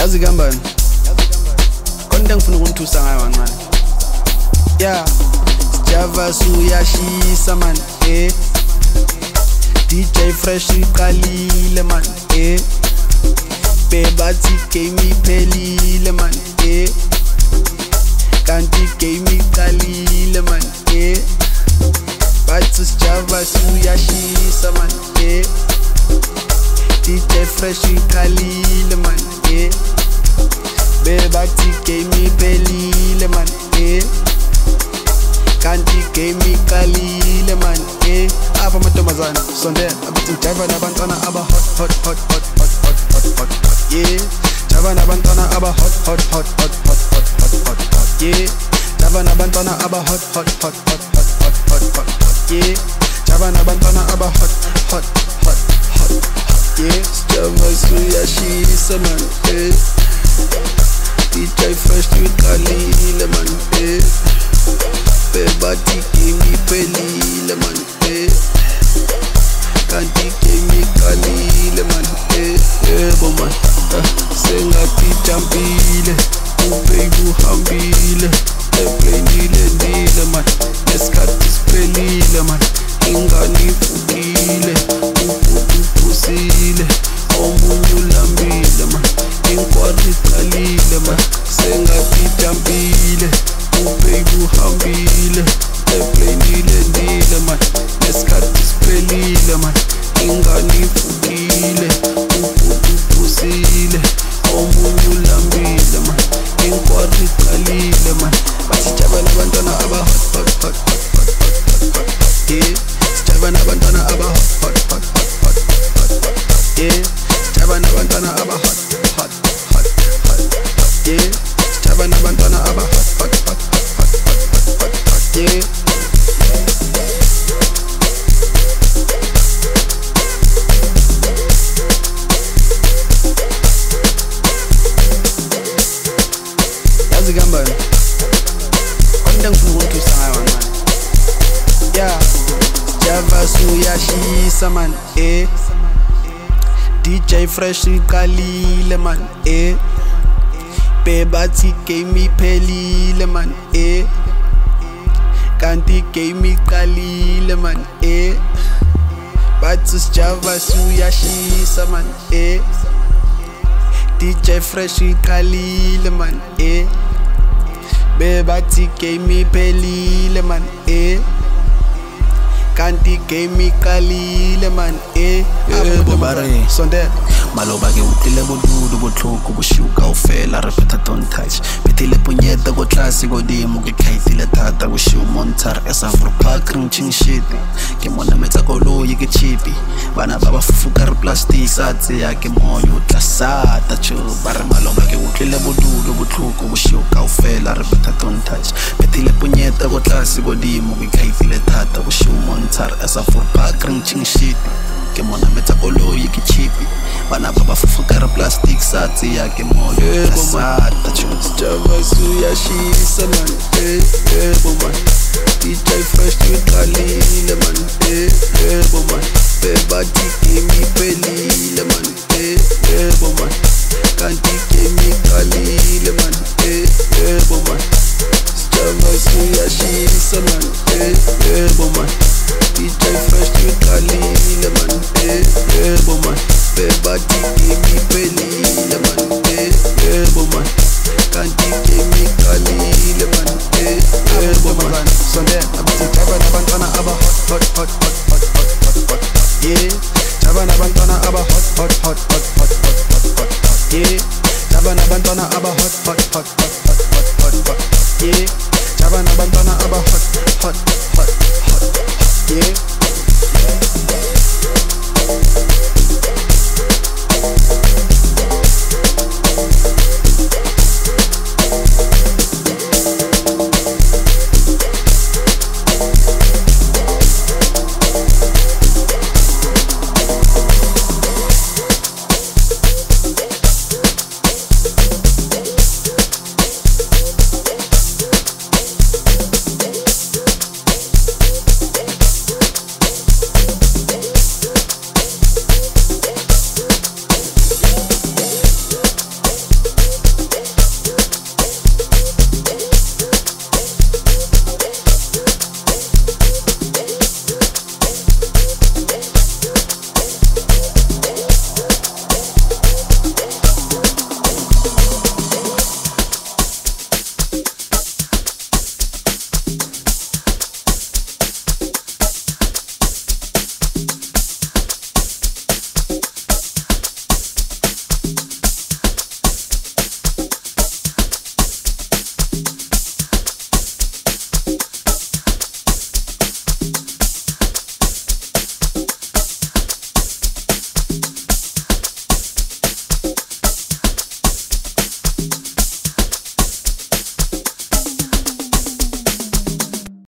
yazi kambani konke ngifuna ukunithusa ngayo kancane yeah Java suyashisa man DJ Fresh iqalile man bebathi game iphelile man kanti game iqalile man bathi Java suyashisa man DJ Fresh iqalile man bebathi game iphelile man kanti game iqalile man apha amantombazana sondela abathi Java nabantwana aba hot yeah Java nabantwana aba hot yeah Java nabantwana aba hot yeah Java nabantwana aba hot yeah Java suyashisa man DJ Fresh iqalile man bebathi game iphelile man kanti game iqalile man yebo man sengathi jumpile ubaby uhambile eplanile ndile man nesikhathi siphelile man ingane ifukile uphusile omunye ulambile man inkwari iqalile man sengathi jumpile ubaby uhambile eplanile ndile man nesikhathi siphelile man ingane ifukile uphusile omunye ulambile man inkwari iqalile man bathi Java nabantwana aba hot yeah Java nabantwana aba hot yeah Java nabantwana aba hot yeah Java nabantwana aba hot yeah yazi kambani konke ngifuna ukunithusa ngayo kancane yeah Java suyashisa man DJ Fresh iqalile man bebathi game iphelile man kanti game iqalile man bathi Java suyashisa man DJ Fresh iqalile man bebathi game iphelile man kanti game iqalile man Bobare sondela maloba ke utlile bodudu botlhoko boshuka o fela re feta don't touch betile punyeta go tlase go dimo ke khaitile thata go show montar esa for parking ching shit ke mona metsa koloi ke chipi bana ba ba fufuka re plastic sa tse ya ke moyo tlasata cho bare maloba ke utlile bodudu botlhoko boshuka o fela re feta don't touch betile punyeta go tlase go dimo ke khaitile thata go show montar esa for parking ching shit ke mona metsa koloi ke chipi bana ba ba fufuka re plastic sa tse ya ke moyo tlasata cho Java suyashisa man yebo man DJ Fresh iqalile man yebo man bebathi game iphelile man yebo man kanti game iqalile man yebo man Java suyashisa man yebo man DJ Fresh iqalile man yebo man bebathi game iphelile man yebo man kanti game iqalile man yebo man sondela abathi Java nabantwana aba hot yeah Java nabantwana aba hot yeah Java nabantwana aba hot yeah Java nabantwana aba hot yeah